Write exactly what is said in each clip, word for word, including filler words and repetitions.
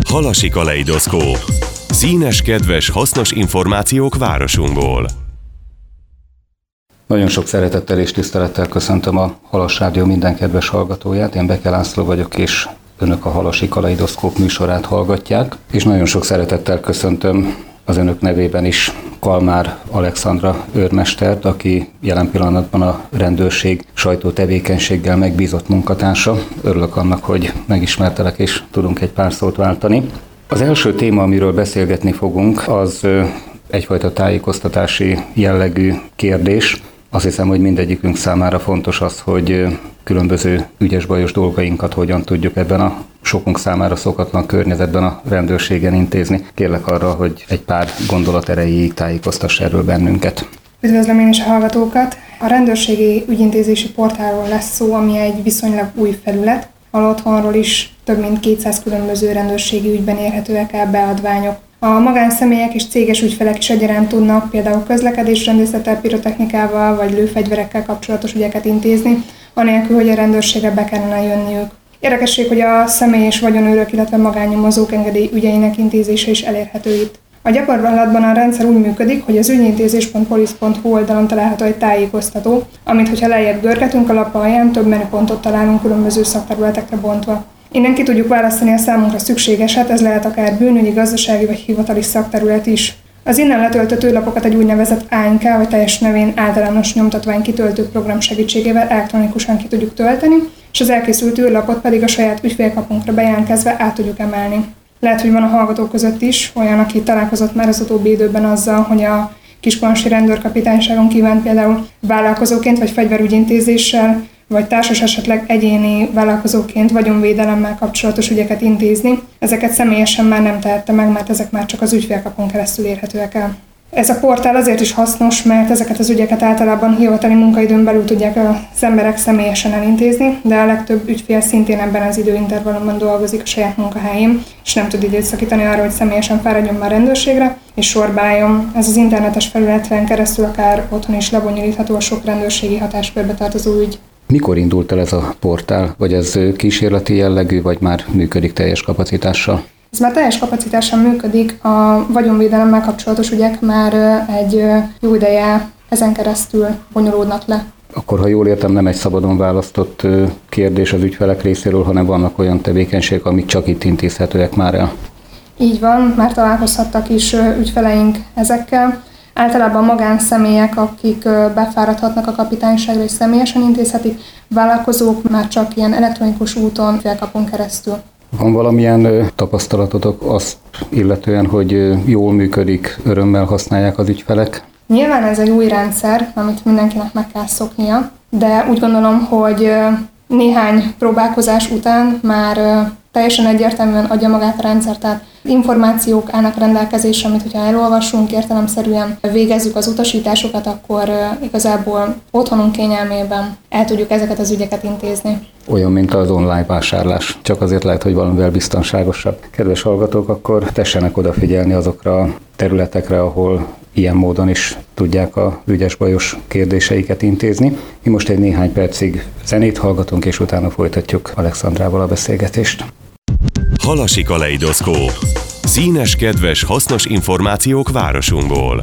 Halasi kaleidoszkóp. Színes, kedves, hasznos információk városunkból. Nagyon sok szeretettel és tisztelettel köszöntöm a Halas Rádió minden kedves hallgatóját. Én Beke László vagyok, és önök a Halasi kaleidoszkóp műsorát hallgatják. És nagyon sok szeretettel köszöntöm az önök nevében is Kalmár Alexandra őrmestert, aki jelen pillanatban a rendőrség sajtótevékenységgel megbízott munkatársa. Örülök annak, hogy megismertelek és tudunk egy pár szót váltani. Az első téma, amiről beszélgetni fogunk, az egyfajta tájékoztatási jellegű kérdés. Azt hiszem, hogy mindegyikünk számára fontos az, hogy különböző ügyes-bajos dolgainkat hogyan tudjuk ebben a sokunk számára szokatlan környezetben a rendőrségen intézni. Kérlek arra, hogy egy pár gondolat erejéig tájékoztass erről bennünket. Üdvözlöm én is a hallgatókat! A rendőrségi ügyintézési portálról lesz szó, ami egy viszonylag új felület, ahol otthonról is több mint kétszáz különböző rendőrségi ügyben érhetőek el beadványok. A magánszemélyek és céges ügyfelek is egyaránt tudnak például közlekedésrendészettel, pirotechnikával vagy lőfegyverekkel kapcsolatos ügyeket intézni, anélkül, hogy a rendőrségre be kellene jönniük. Érdekesség, hogy a személy és vagyonőrök, illetve magánnyomozók engedély ügyeinek intézése is elérhető itt. A gyakorlatban a rendszer úgy működik, hogy az ügyintézés pont police pont hu oldalon található egy tájékoztató, amit, hogyha lejjebb görgetünk, a lap alján több menüpontot találunk különböző szakterületekre bontva. Innen ki tudjuk választani a számunkra szükségeset, ez lehet akár bűnügyi, gazdasági vagy hivatali szakterület is. Az innen letöltött űrlapokat egy úgynevezett á en ká vagy teljes nevén általános nyomtatvány kitöltő program segítségével elektronikusan ki tudjuk tölteni, és az elkészült űrlapot pedig a saját ügyfélkapunkra bejelentkezve át tudjuk emelni. Lehet, hogy van a hallgatók között is olyan, aki találkozott már az utóbbi időben azzal, hogy a Kiskunhasi rendőrkapitányságon kívánt például vállalkozóként vagy fegyverügyintézéssel, vagy társas esetleg egyéni vállalkozóként vagyonvédelemmel kapcsolatos ügyeket intézni. Ezeket személyesen már nem tehette meg, mert ezek már csak az ügyfélkapon keresztül érhetőek el. Ez a portál azért is hasznos, mert ezeket az ügyeket általában hivatali munkaidőn belül tudják az emberek személyesen elintézni, de a legtöbb ügyfél szintén ebben az időintervallumban dolgozik a saját munkahelyén, és nem tud időt szakítani arra, hogy személyesen fáradjon már rendőrségre, és sorba álljon. Ez az internetes felületen keresztül akár otthon is lebonyolítható a sok rendőrségi hatáskörbe tartozó ügy. Mikor indult el ez a portál? Vagy ez kísérleti jellegű, vagy már működik teljes kapacitással? Ez már teljes kapacitással működik, a vagyonvédelemmel kapcsolatos ügyek már egy jó ideje ezen keresztül bonyolódnak le. Akkor, ha jól értem, nem egy szabadon választott kérdés az ügyfelek részéről, hanem vannak olyan tevékenységek, amik csak itt intézhetőek már el. Így van, már találkozhattak is ügyfeleink ezekkel. Általában magánszemélyek, akik befáradhatnak a kapitányságra és személyesen intézhetik, vállalkozók már csak ilyen elektronikus úton félkapon keresztül. Van valamilyen tapasztalatotok azt illetően, hogy jól működik, örömmel használják az ügyfelek? Nyilván ez egy új rendszer, amit mindenkinek meg kell szoknia, de úgy gondolom, hogy néhány próbálkozás után már teljesen egyértelműen adja magát a rendszer, tehát információk állnak rendelkezésre, amit hogyha elolvassunk, értelemszerűen végezzük az utasításokat, akkor igazából otthonunk kényelmében el tudjuk ezeket az ügyeket intézni. Olyan, mint az online vásárlás, csak azért lehet, hogy valamivel biztonságosabb. Kedves hallgatók, akkor tessenek odafigyelni azokra a területekre, ahol ilyen módon is tudják a ügyes-bajos kérdéseiket intézni. Mi most egy néhány percig zenét hallgatunk, és utána folytatjuk Alexandrával a beszélgetést. Halasi kaleidoszkóp. Színes, kedves, hasznos információk városunkból.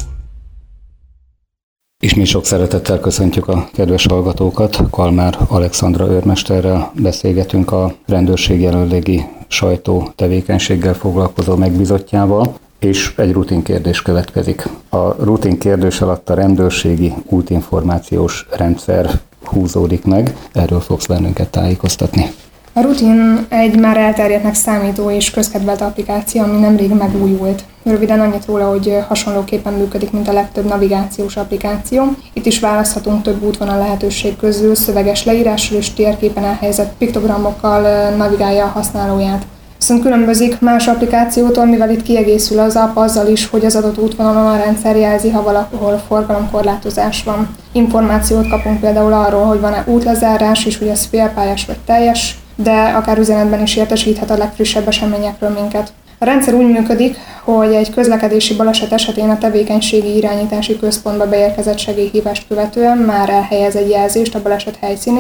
Ismét sok szeretettel köszöntjük a kedves hallgatókat. Kalmár Alexandra őrmesterrel beszélgetünk a rendőrség jelenlegi sajtó tevékenységgel foglalkozó megbízottjával, és egy rutin kérdés következik. A rutin kérdés alatt a rendőrségi útinformációs rendszer húzódik meg. Erről fogsz bennünket tájékoztatni. A Rutin egy már elterjedtnek számító és közkedvelt applikáció, ami nemrég megújult. Röviden annyit róla, hogy hasonlóképpen működik, mint a legtöbb navigációs applikáció. Itt is választhatunk több útvonal lehetőség közül, szöveges leírással és térképen elhelyezett piktogramokkal navigálja a használóját. Viszont különbözik más applikációtól, mivel itt kiegészül az app azzal is, hogy az adott útvonalon a rendszer jelzi, ha valahol forgalomkorlátozás van. Információt kapunk például arról, hogy van-e útlezárás, és hogy ez félpályás vagy teljes, de akár üzenetben is értesíthet a legfrissebb eseményekről minket. A rendszer úgy működik, hogy egy közlekedési baleset esetén a tevékenységi irányítási központba beérkezett segélyhívást követően már elhelyez egy jelzést a baleset helyszínén,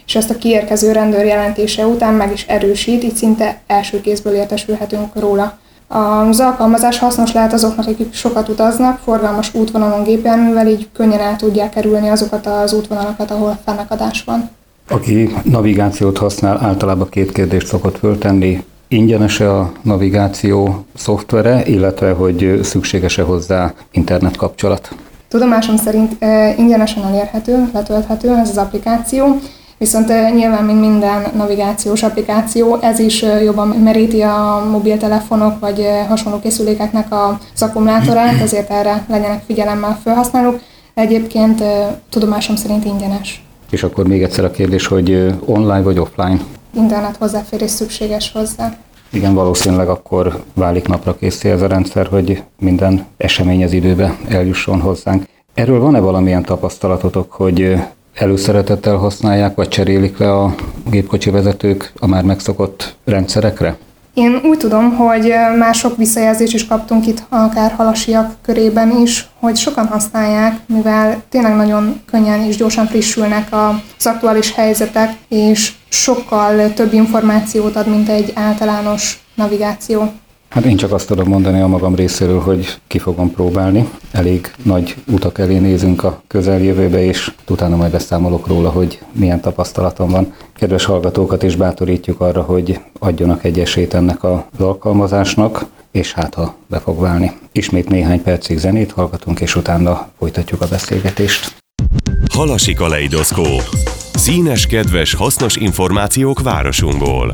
és ezt a kiérkező rendőr jelentése után meg is erősít, így szinte első kézből értesülhetünk róla. Az alkalmazás hasznos lehet azoknak, akik sokat utaznak, forgalmas útvonalon gépjárművel, így könnyen el tudják kerülni azokat az útvonalakat, ahol fennakadás van. Aki navigációt használ, általában két kérdést szokott föltenni. Ingyenes-e a navigáció szoftvere, illetve hogy szükséges-e hozzá internet kapcsolat? Tudomásom szerint ingyenesen elérhető, letölthető ez az applikáció, viszont nyilván, mint minden navigációs applikáció, ez is jobban meríti a mobiltelefonok vagy hasonló készülékeknek az akkumulátorát, ezért erre legyenek figyelemmel felhasználók. Egyébként tudomásom szerint ingyenes. És akkor még egyszer a kérdés, hogy online vagy offline? Internet hozzáférés szükséges hozzá. Igen, valószínűleg akkor válik napra készé ez a rendszer, hogy minden esemény az időbe eljusson hozzánk. Erről van-e valamilyen tapasztalatotok, hogy előszeretettel használják, vagy cserélik le a gépkocsi vezetők a már megszokott rendszerekre? Én úgy tudom, hogy már sok visszajelzést is kaptunk itt, akár halasiak körében is, hogy sokan használják, mivel tényleg nagyon könnyen és gyorsan frissülnek az aktuális helyzetek, és sokkal több információt ad, mint egy általános navigáció. Hát én csak azt tudom mondani a magam részéről, hogy ki fogom próbálni. Elég nagy utak elé nézünk a közeljövőbe, és utána majd beszámolok róla, hogy milyen tapasztalatom van. Kedves hallgatókat is bátorítjuk arra, hogy adjanak egy esélyt ennek az alkalmazásnak, és hát ha be fog válni. Ismét néhány percig zenét hallgatunk, és utána folytatjuk a beszélgetést. Halasi kaleidoszkóp. Színes, kedves, hasznos információk városunkból.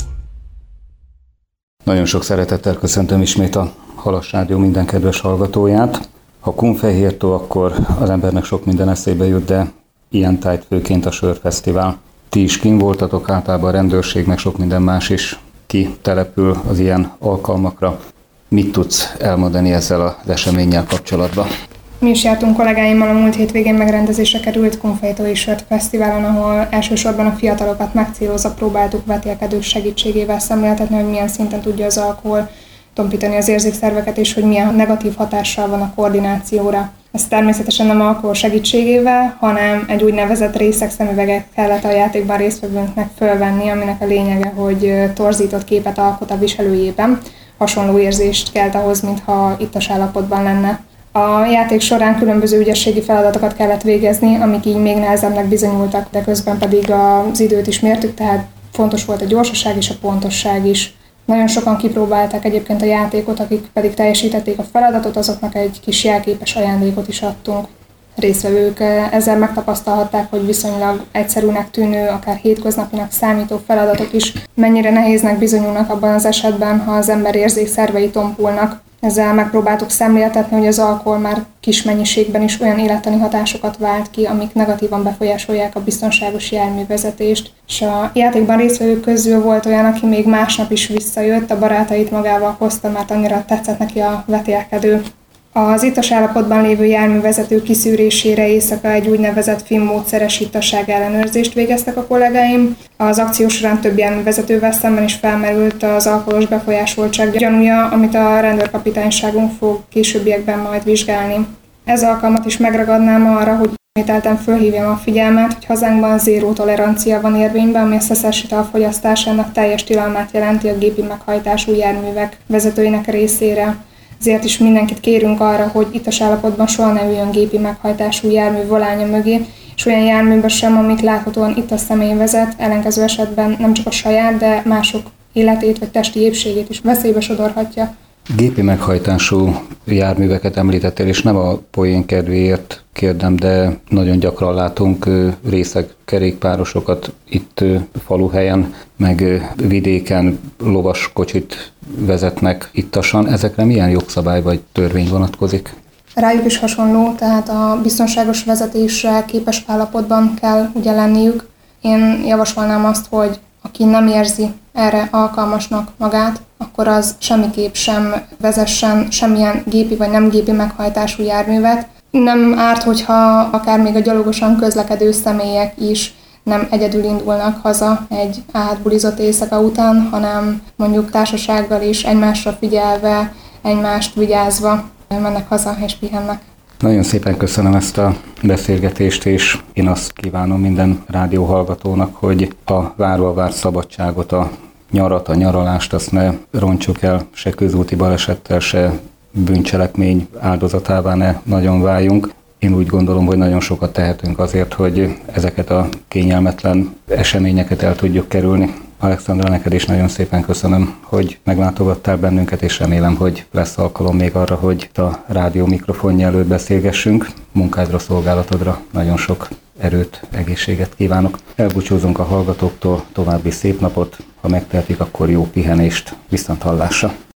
Nagyon sok szeretettel köszöntöm ismét a Halas Rádió minden kedves hallgatóját. Ha Kunfehértó, akkor az embernek sok minden eszébe jut, de ilyen tájt főként a Sörfesztivál. Ti is kint voltatok, általában a rendőrség, meg sok minden más is kitelepül az ilyen alkalmakra. Mit tudsz elmondani ezzel az eseménnyel kapcsolatban? Mi is jártunk kollégáimmal a múlt hétvégén megrendezésre került Kunfehértói Sörfesztiválon, ahol elsősorban a fiatalokat megcélozva próbáltuk vetélkedők segítségével szemléltetni, hogy milyen szinten tudja az alkohol tompítani az érzékszerveket, és hogy milyen negatív hatással van a koordinációra. Ez természetesen nem alkohol segítségével, hanem egy úgynevezett részeg szemüveget kellett a játékban résztvevőnknek fölvenni, aminek a lényege, hogy torzított képet alkot a viselőjében. Hasonló érzést kelt ahhoz, mintha ittas állapotban lenne. A játék során különböző ügyességi feladatokat kellett végezni, amik így még nehezebbnek bizonyultak, de közben pedig az időt is mértük, tehát fontos volt a gyorsaság és a pontosság is. Nagyon sokan kipróbálták egyébként a játékot, akik pedig teljesítették a feladatot, azoknak egy kis jelképes ajándékot is adtunk. Résztvevők ezzel megtapasztalhatták, hogy viszonylag egyszerűnek tűnő, akár hétköznapinak számító feladatok is mennyire nehéznek bizonyulnak abban az esetben, ha az ember érzékszervei tompulnak. Ezzel megpróbáltuk szemléltetni, hogy az alkohol már kis mennyiségben is olyan élettani hatásokat vált ki, amik negatívan befolyásolják a biztonságos járművezetést. És a játékban résztvevők közül volt olyan, aki még másnap is visszajött, a barátait magával hozta, mert annyira tetszett neki a vetélkedő. Az ittas állapotban lévő járművezető kiszűrésére éjszaka egy úgynevezett filmmódszeres ittasság ellenőrzést végeztek a kollégáim. Az akció során több járművezetővel szemben is felmerült az alkoholos befolyásoltság gyanúja, amit a rendőrkapitányságunk fog későbbiekben majd vizsgálni. Ez alkalmat is megragadnám arra, hogy ismételten fölhívjam a figyelmet, hogy hazánkban zéró tolerancia van érvényben, ami a szeszes ital fogyasztásának teljes tilalmát jelenti a gépi meghajtású járművek vezetőinek részére. Ezért is mindenkit kérünk arra, hogy ittas állapotban soha ne üljön gépi meghajtású jármű volánya mögé, és olyan járműben sem, amik láthatóan ittas személy vezet, ellenkező esetben nem csak a saját, de mások életét vagy testi épségét is veszélybe sodorhatja. Gépi meghajtású járműveket említettél, és nem a poén kedvéért kérdem, de nagyon gyakran látunk részeg kerékpárosokat itt faluhelyen, meg vidéken lovas kocsit vezetnek ittasan. Ezekre milyen jogszabály vagy törvény vonatkozik? Rájuk is hasonló, tehát a biztonságos vezetésre képes állapotban kell ugye lenniük. Én javasolnám azt, hogy aki nem érzi erre alkalmasnak magát, akkor az semmiképp sem vezessen semmilyen gépi vagy nem gépi meghajtású járművet. Nem árt, hogyha akár még a gyalogosan közlekedő személyek is nem egyedül indulnak haza egy átbulizott éjszaka után, hanem mondjuk társasággal is egymásra figyelve, egymást vigyázva mennek haza és pihennek. Nagyon szépen köszönöm ezt a beszélgetést, és én azt kívánom minden rádióhallgatónak, hogy a várva várt szabadságot, a nyarat, a nyaralást, azt ne rontsuk el, se közúti balesettel, se bűncselekmény áldozatává ne nagyon váljunk. Én úgy gondolom, hogy nagyon sokat tehetünk azért, hogy ezeket a kényelmetlen eseményeket el tudjuk kerülni. Alexandra, neked is nagyon szépen köszönöm, hogy meglátogattál bennünket, és remélem, hogy lesz alkalom még arra, hogy a rádió mikrofonja előtt beszélgessünk. Munkádra, szolgálatodra nagyon sok erőt, egészséget kívánok. Elbúcsúzunk a hallgatóktól, további szép napot, ha megtehetik, akkor jó pihenést, viszonthallásra!